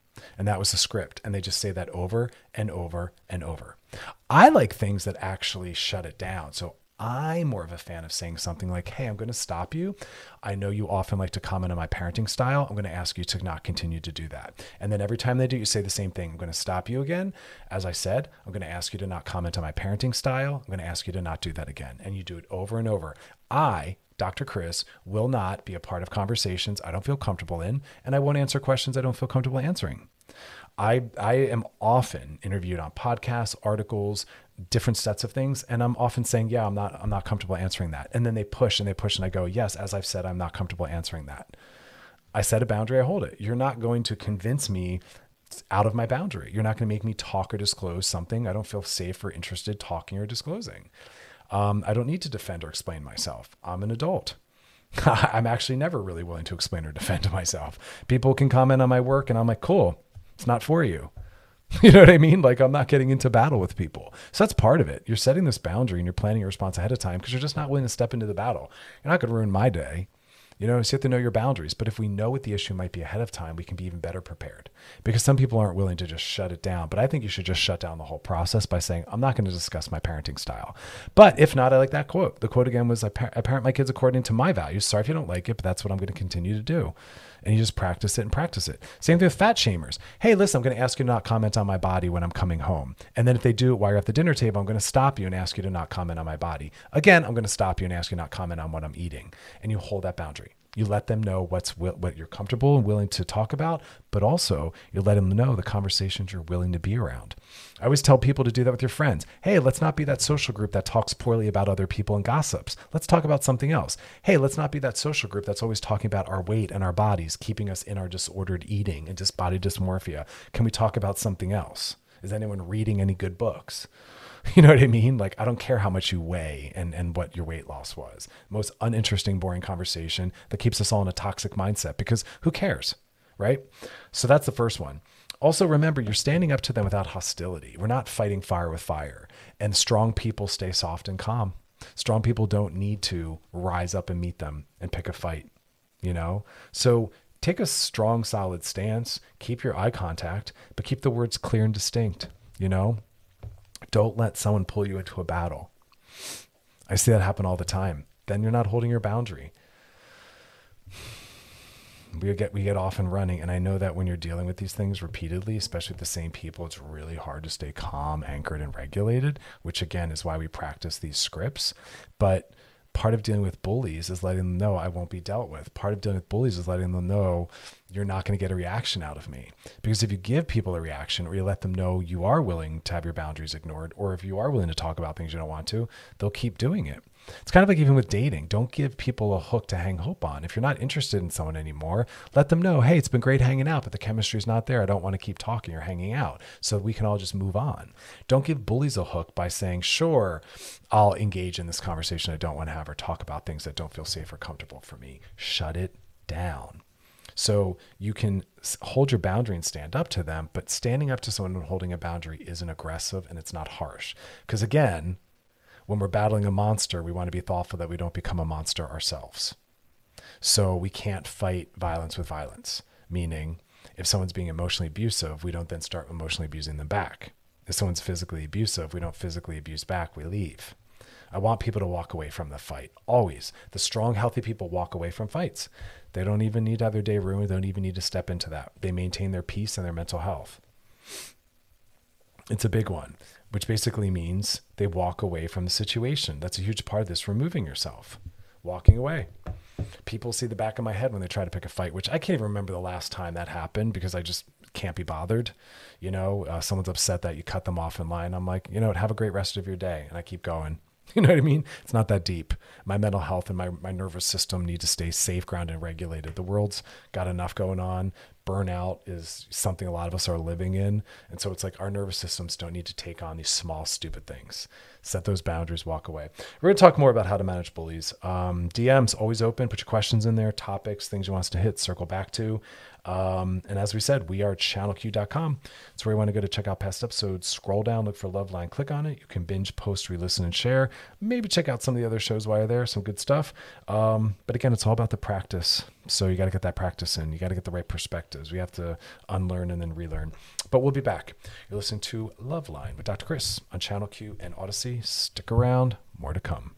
And that was the script. And they just say that over and over and over. I like things that actually shut it down. So I'm more of a fan of saying something like, hey, I'm going to stop you. I know you often like to comment on my parenting style. I'm going to ask you to not continue to do that. And then every time they do, you say the same thing. I'm going to stop you again. As I said, I'm going to ask you to not comment on my parenting style. I'm going to ask you to not do that again. And you do it over and over. I, Doctor Chris, will not be a part of conversations I don't feel comfortable in, and I won't answer questions I don't feel comfortable answering. I I am often interviewed on podcasts, articles, different sets of things, and I'm often saying, yeah, I'm not I'm not comfortable answering that. And then they push and they push and I go, yes, as I've said, I'm not comfortable answering that. I set a boundary, I hold it. You're not going to convince me out of my boundary. You're not going to make me talk or disclose something I don't feel safe or interested talking or disclosing. Um, I don't need to defend or explain myself. I'm an adult. I'm actually never really willing to explain or defend myself. People can comment on my work and I'm like, cool, it's not for you. You know what I mean? Like, I'm not getting into battle with people. So that's part of it. You're setting this boundary and you're planning your response ahead of time because you're just not willing to step into the battle. You're not going to ruin my day. You know, so you have to know your boundaries. But if we know what the issue might be ahead of time, we can be even better prepared, because some people aren't willing to just shut it down. But I think you should just shut down the whole process by saying, I'm not going to discuss my parenting style. But if not, I like that quote. The quote again was, I, par- I parent my kids according to my values. Sorry if you don't like it, but that's what I'm going to continue to do. And you just practice it and practice it. Same thing with fat shamers. Hey, listen, I'm going to ask you to not comment on my body when I'm coming home. And then if they do it while you're at the dinner table, I'm going to stop you and ask you to not comment on my body. Again, I'm going to stop you and ask you not comment on what I'm eating. And you hold that boundary. You let them know what's what you're comfortable and willing to talk about, but also you let them know the conversations you're willing to be around. I always tell people to do that with your friends. Hey, let's not be that social group that talks poorly about other people and gossips. Let's talk about something else. Hey, let's not be that social group that's always talking about our weight and our bodies, keeping us in our disordered eating and just body dysmorphia. Can we talk about something else? Is anyone reading any good books? You know what I mean? Like, I don't care how much you weigh and, and what your weight loss was. Most uninteresting, boring conversation that keeps us all in a toxic mindset, because who cares, right? So that's the first one. Also, remember, you're standing up to them without hostility. We're not fighting fire with fire. And strong people stay soft and calm. Strong people don't need to rise up and meet them and pick a fight, you know? So take a strong, solid stance. Keep your eye contact, but keep the words clear and distinct, you know? Don't let someone pull you into a battle. I see that happen all the time. Then you're not holding your boundary. We get we get off and running, and I know that when you're dealing with these things repeatedly, especially with the same people, it's really hard to stay calm, anchored, and regulated, which again is why we practice these scripts. But part of dealing with bullies is letting them know I won't be dealt with. Part of dealing with bullies is letting them know you're not going to get a reaction out of me. Because if you give people a reaction, or you let them know you are willing to have your boundaries ignored, or if you are willing to talk about things you don't want to, they'll keep doing it. It's kind of like even with dating. Don't give people a hook to hang hope on. If you're not interested in someone anymore, let them know, hey, it's been great hanging out, but the chemistry's not there. I don't want to keep talking or hanging out. So we can all just move on. Don't give bullies a hook by saying, sure, I'll engage in this conversation I don't want to have, or talk about things that don't feel safe or comfortable for me. Shut it down. So you can hold your boundary and stand up to them, but standing up to someone and holding a boundary isn't aggressive and it's not harsh. Because again, when we're battling a monster, we want to be thoughtful that we don't become a monster ourselves. So we can't fight violence with violence, meaning if someone's being emotionally abusive, we don't then start emotionally abusing them back. If someone's physically abusive, we don't physically abuse back, we leave. I want people to walk away from the fight, always. The strong, healthy people walk away from fights. They don't even need to have their day ruined. They don't even need to step into that. They maintain their peace and their mental health. It's a big one, which basically means they walk away from the situation. That's a huge part of this, removing yourself, walking away. People see the back of my head when they try to pick a fight, which I can't even remember the last time that happened because I just can't be bothered. You know, uh, someone's upset that you cut them off in line. I'm like, you know what, have a great rest of your day. And I keep going. You know what I mean? It's not that deep. My mental health and my, my nervous system need to stay safe, grounded, and regulated. The world's got enough going on. Burnout is something a lot of us are living in. And so it's like our nervous systems don't need to take on these small, stupid things. Set those boundaries, walk away. We're going to talk more about how to manage bullies. Um, D Ms always open. Put your questions in there, topics, things you want us to hit, circle back to. Um, and as we said, we are channel q dot com. It's where you want to go to check out past episodes. Scroll down, look for Loveline, click on it. You can binge, post, re-listen, and share. Maybe check out some of the other shows while you're there. Some good stuff. Um, but again, it's all about the practice. So you got to get that practice in. You got to get the right perspectives. We have to unlearn and then relearn. But we'll be back. You're listening to Loveline with Doctor Chris on Channel Q and Odyssey. Stick around. More to come.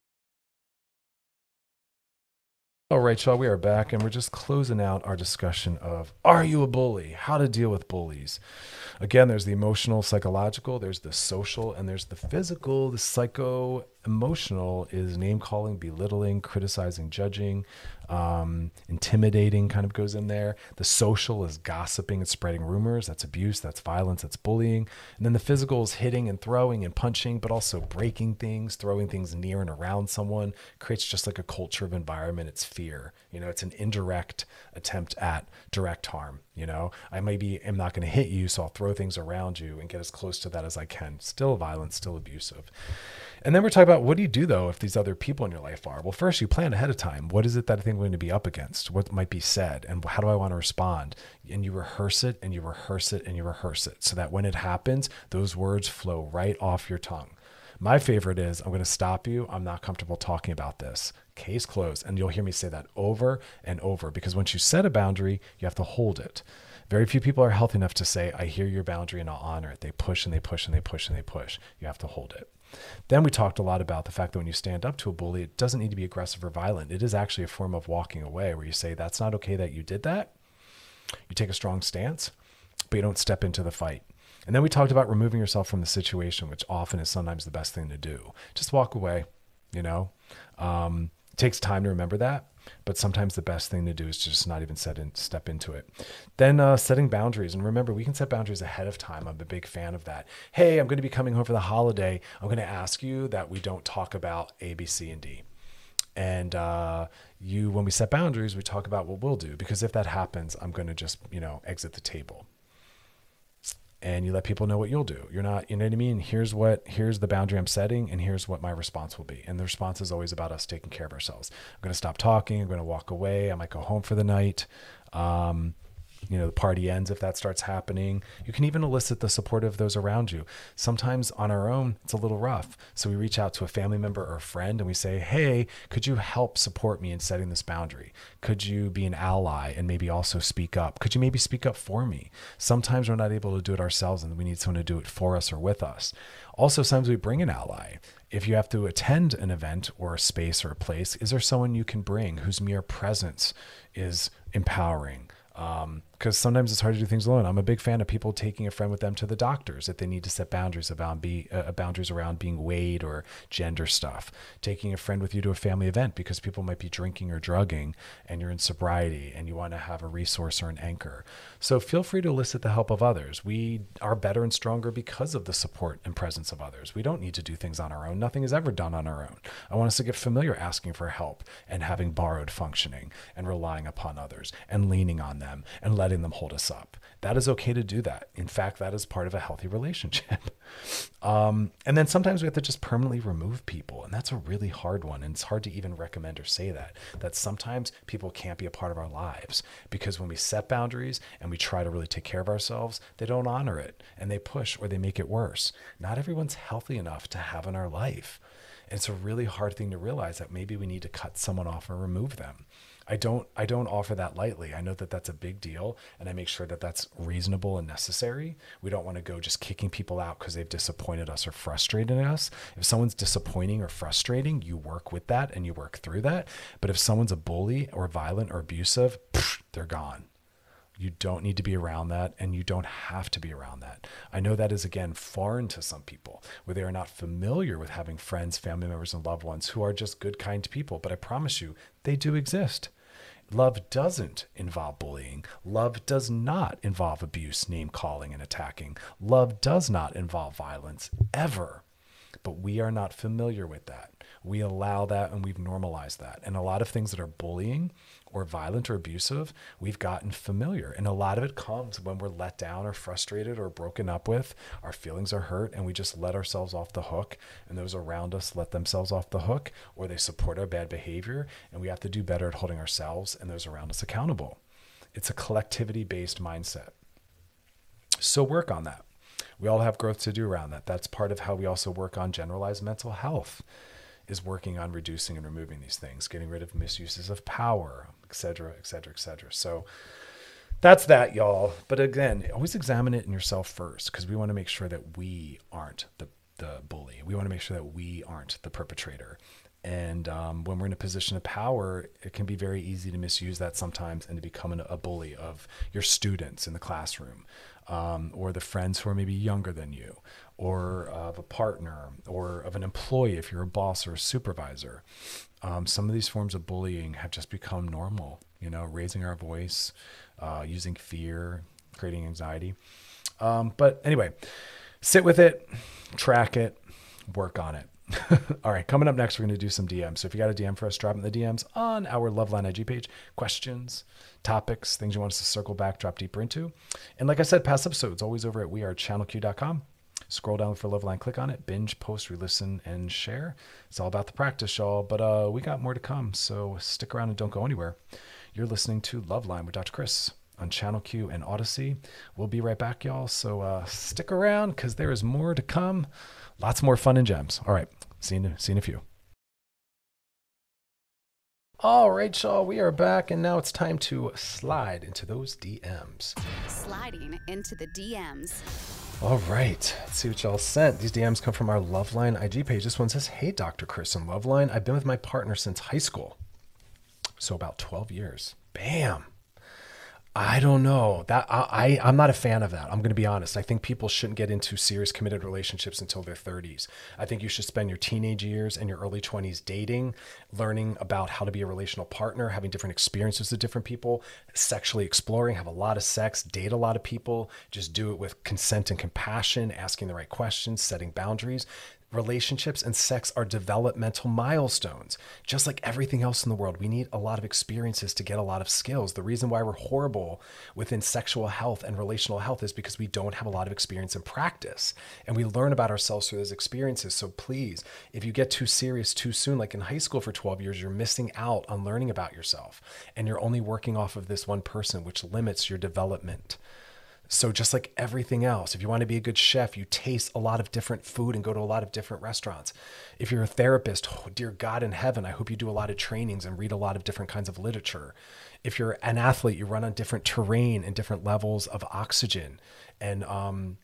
All right, y'all, we are back, and we're just closing out our discussion of, are you a bully? How to deal with bullies. Again, there's the emotional, psychological, there's the social, and there's the physical. The psycho-emotional is name-calling, belittling, criticizing, judging, um, intimidating kind of goes in there. The social is gossiping and spreading rumors. That's abuse, that's violence, that's bullying. And then the physical is hitting and throwing and punching, but also breaking things, throwing things near and around someone. Creates just like a culture of environment. It's fear. You know, it's an indirect attempt at direct harm. You know, I maybe am not going to hit you, so I'll throw things around you and get as close to that as I can. Still violent, still abusive. And then we're talking about, what do you do though if these other people in your life are? Well, first you plan ahead of time. What is it that I think I'm going to be up against? What might be said? And how do I want to respond? And you rehearse it and you rehearse it and you rehearse it so that when it happens, those words flow right off your tongue. My favorite is, I'm going to stop you. I'm not comfortable talking about this. Case closed. And you'll hear me say that over and over, because once you set a boundary, you have to hold it. Very few people are healthy enough to say, I hear your boundary and I'll honor it. They push and they push and they push and they push. You have to hold it. Then we talked a lot about the fact that when you stand up to a bully, it doesn't need to be aggressive or violent. It is actually a form of walking away, where you say, that's not okay that you did that. You take a strong stance, but you don't step into the fight. And then we talked about removing yourself from the situation, which often is sometimes the best thing to do. Just walk away, you know. Um, it takes time to remember that, but sometimes the best thing to do is just not even set in, step into it. Then uh, setting boundaries. And remember, we can set boundaries ahead of time. I'm a big fan of that. Hey, I'm going to be coming home for the holiday. I'm going to ask you that we don't talk about A, B, C, and D. And uh, you, when we set boundaries, we talk about what we'll do, because if that happens, I'm going to just, you know, exit the table. And you let people know what you'll do. You're not, you know what I mean? Here's what, here's the boundary I'm setting, and here's what my response will be. And the response is always about us taking care of ourselves. I'm going to stop talking. I'm going to walk away. I might go home for the night. Um, you know, the party ends if that starts happening. You can even elicit the support of those around you. Sometimes on our own, it's a little rough. So we reach out to a family member or a friend and we say, hey, could you help support me in setting this boundary? Could you be an ally and maybe also speak up? Could you maybe speak up for me? Sometimes we're not able to do it ourselves and we need someone to do it for us or with us. Also, sometimes we bring an ally. If you have to attend an event or a space or a place, is there someone you can bring whose mere presence is empowering? Um, because sometimes it's hard to do things alone. I'm a big fan of people taking a friend with them to the doctors if they need to set boundaries about be uh, boundaries around being weighed or gender stuff. Taking a friend with you to a family event because people might be drinking or drugging and you're in sobriety and you want to have a resource or an anchor. So feel free to elicit the help of others. We are better and stronger because of the support and presence of others. We don't need to do things on our own. Nothing is ever done on our own. I want us to get familiar asking for help and having borrowed functioning and relying upon others and leaning on them and letting them hold us up. That is okay to do that. In fact, that is part of a healthy relationship. Um, and then sometimes we have to just permanently remove people. And that's a really hard one. And it's hard to even recommend or say that, that sometimes people can't be a part of our lives because when we set boundaries and we try to really take care of ourselves, they don't honor it and they push or they make it worse. Not everyone's healthy enough to have in our life. And it's a really hard thing to realize that maybe we need to cut someone off or remove them. I don't, I don't offer that lightly. I know that that's a big deal and I make sure that that's reasonable and necessary. We don't want to go just kicking people out because they've disappointed us or frustrated us. If someone's disappointing or frustrating, you work with that and you work through that. But if someone's a bully or violent or abusive, pff, they're gone. You don't need to be around that and you don't have to be around that. I know that is, again, foreign to some people where they are not familiar with having friends, family members, and loved ones who are just good, kind people. But I promise you, they do exist. Love doesn't involve bullying. Love does not involve abuse, name calling, and attacking. Love does not involve violence ever. But we are not familiar with that. We allow that and we've normalized that. And a lot of things that are bullying or violent or abusive, we've gotten familiar. And a lot of it comes when we're let down or frustrated or broken up with. Our feelings are hurt and we just let ourselves off the hook. And those around us let themselves off the hook, or they support our bad behavior. And we have to do better at holding ourselves and those around us accountable. It's a collectivity-based mindset. So work on that. We all have growth to do around that. That's part of how we also work on generalized mental health. is working on reducing and removing these things, getting rid of misuses of power, et cetera, et cetera, et cetera. So that's that, y'all. But again, always examine it in yourself first, because we want to make sure that we aren't the, the bully. We want to make sure that we aren't the perpetrator. And um, when we're in a position of power, it can be very easy to misuse that sometimes and to become an, a bully of your students in the classroom, um, or the friends who are maybe younger than you, or of a partner, or of an employee if you're a boss or a supervisor. Um, some of these forms of bullying have just become normal, you know, raising our voice, uh, using fear, creating anxiety. Um, but anyway, sit with it, track it, work on it. All right, coming up next, we're going to do some D Ms. So if you got a D M for us, drop in the D Ms on our Loveline I G page. Questions, topics, things you want us to circle back, drop deeper into. And like I said, past episodes, always over at we are channel q dot com. Scroll down for Loveline, click on it, binge, post, re-listen, and share. It's all about the practice, y'all. But uh, we got more to come, so stick around and don't go anywhere. You're listening to Loveline with Doctor Chris on Channel Q and Odyssey. We'll be right back, y'all. So uh, stick around, because there is more to come. Lots more fun and gems. All right. See you, see you in a few. All right, y'all. We are back, and now it's time to slide into those D Ms. Sliding into the D Ms. All right. Let's see what y'all sent. These D Ms come from our Loveline I G page. This one says, "Hey, Doctor Chris and Loveline. I've been with my partner since high school. So about twelve years. Bam. I don't know that I, I I'm not a fan of that. I'm going to be honest. I think people shouldn't get into serious committed relationships until their thirties. I think you should spend your teenage years and your early twenties dating, learning about how to be a relational partner, having different experiences with different people, sexually exploring, have a lot of sex, date a lot of people, just do it with consent and compassion, asking the right questions, setting boundaries. Relationships and sex are developmental milestones. Just like everything else in the world, we need a lot of experiences to get a lot of skills. The reason why we're horrible within sexual health and relational health is because we don't have a lot of experience and practice. And we learn about ourselves through those experiences. So please, if you get too serious too soon, like in high school for twelve years, you're missing out on learning about yourself. And you're only working off of this one person, which limits your development. So just like everything else, if you want to be a good chef, you taste a lot of different food and go to a lot of different restaurants. If you're a therapist, oh, dear God in heaven, I hope you do a lot of trainings and read a lot of different kinds of literature. If you're an athlete, you run on different terrain and different levels of oxygen and um,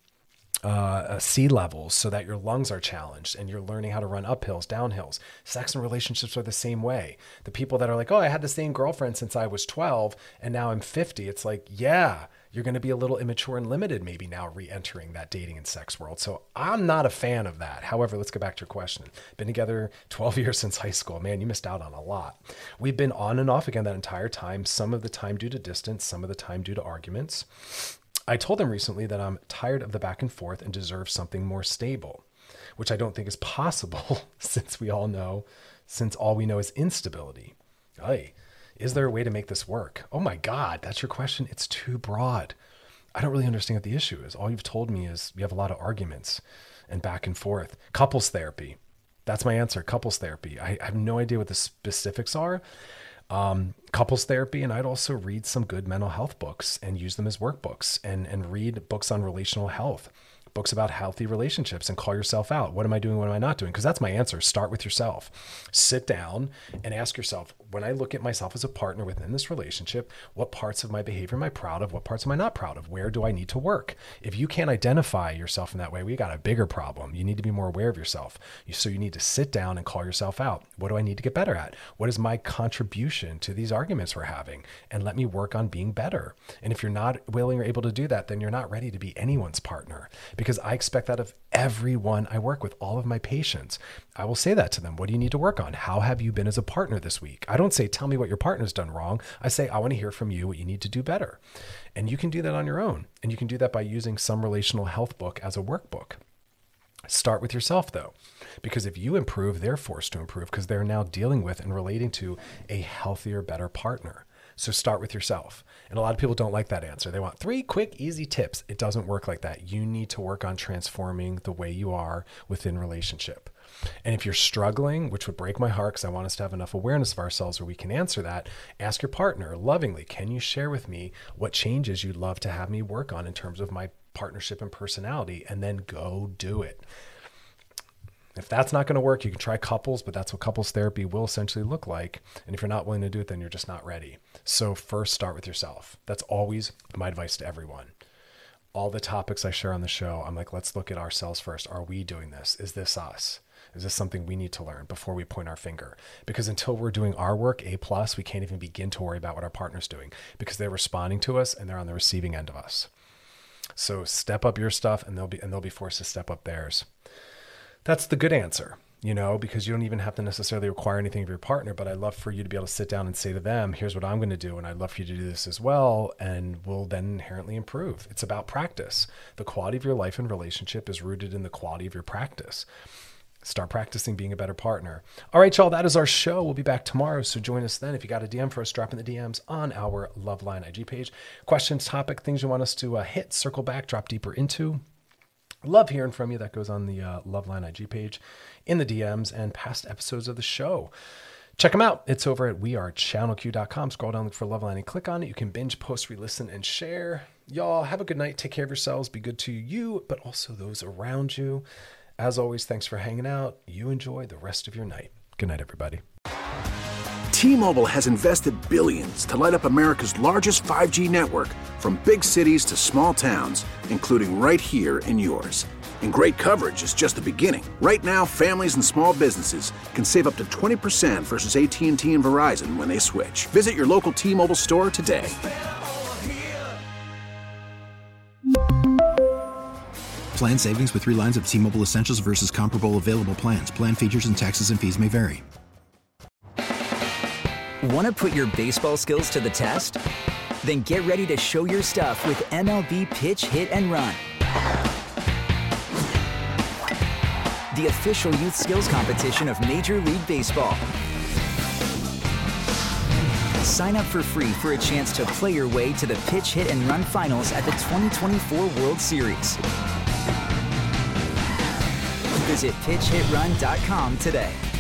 uh, sea levels so that your lungs are challenged and you're learning how to run uphills, downhills. Sex and relationships are the same way. The people that are like, oh, I had the same girlfriend since I was twelve and now I'm fifty. It's like, yeah. You're going to be a little immature and limited maybe now re-entering that dating and sex world. So I'm not a fan of that. However, let's go back to your question. Been together twelve years since high school. Man, you missed out on a lot. We've been on and off again that entire time, some of the time due to distance, some of the time due to arguments. I told him recently that I'm tired of the back and forth and deserve something more stable, which I don't think is possible since we all know, since all we know is instability. Aye. Is there a way to make this work? Oh my God, that's your question. It's too broad. I don't really understand what the issue is. All you've told me is you have a lot of arguments and back and forth. Couples therapy. That's my answer. Couples therapy. I, I have no idea what the specifics are. Um, couples therapy. And I'd also read some good mental health books and use them as workbooks and, and read books on relational health. Books about healthy relationships and call yourself out. What am I doing? What am I not doing? Because that's my answer. Start with yourself. Sit down and ask yourself, when I look at myself as a partner within this relationship, what parts of my behavior am I proud of? What parts am I not proud of? Where do I need to work? If you can't identify yourself in that way, we got a bigger problem. You need to be more aware of yourself. So you need to sit down and call yourself out. What do I need to get better at? What is my contribution to these arguments we're having? And let me work on being better. And if you're not willing or able to do that, then you're not ready to be anyone's partner. Because I expect that of everyone I work with, all of my patients. I will say that to them. What do you need to work on? How have you been as a partner this week? I don't say, tell me what your partner's done wrong. I say, I want to hear from you what you need to do better. And you can do that on your own. And you can do that by using some relational health book as a workbook. Start with yourself though, because if you improve, they're forced to improve because they're now dealing with and relating to a healthier, better partner. So start with yourself. And a lot of people don't like that answer. They want three quick, easy tips. It doesn't work like that. You need to work on transforming the way you are within relationship. And if you're struggling, which would break my heart because I want us to have enough awareness of ourselves where we can answer that, ask your partner lovingly, can you share with me what changes you'd love to have me work on in terms of my partnership and personality? And then go do it. If that's not going to work, you can try couples, but that's what couples therapy will essentially look like. And if you're not willing to do it, then you're just not ready. So first, start with yourself. That's always my advice to everyone. All the topics I share on the show, I'm like, let's look at ourselves first. Are we doing this? Is this us? Is this something we need to learn before we point our finger? Because until we're doing our work, A plus, we can't even begin to worry about what our partner's doing because they're responding to us and they're on the receiving end of us. So step up your stuff and they'll be, and they'll be forced to step up theirs. That's the good answer, you know, because you don't even have to necessarily require anything of your partner, but I'd love for you to be able to sit down and say to them, here's what I'm going to do. And I'd love for you to do this as well. And we'll then inherently improve. It's about practice. The quality of your life and relationship is rooted in the quality of your practice. Start practicing being a better partner. All right, y'all, that is our show. We'll be back tomorrow. So join us then. If you got a D M for us, drop in the D Ms on our Loveline I G page. Questions, topic, things you want us to uh, hit, circle back, drop deeper into. Love hearing from you. That goes on the uh, Loveline I G page, in the D Ms, and past episodes of the show. Check them out. It's over at we are channel q dot com. Scroll down, look for Loveline, and click on it. You can binge, post, re-listen, and share. Y'all, have a good night. Take care of yourselves. Be good to you, but also those around you. As always, thanks for hanging out. You enjoy the rest of your night. Good night, everybody. T-Mobile has invested billions to light up America's largest five G network, from big cities to small towns, including right here in yours. And great coverage is just the beginning. Right now, families and small businesses can save up to twenty percent versus A T and T and Verizon when they switch. Visit your local T-Mobile store today. Plan savings with three lines of T-Mobile Essentials versus comparable available plans. Plan features and taxes and fees may vary. Want to put your baseball skills to the test? Then get ready to show your stuff with M L B Pitch, Hit, and Run. The official youth skills competition of Major League Baseball. Sign up for free for a chance to play your way to the Pitch, Hit, and Run finals at the twenty twenty-four World Series. Visit pitch hit run dot com today.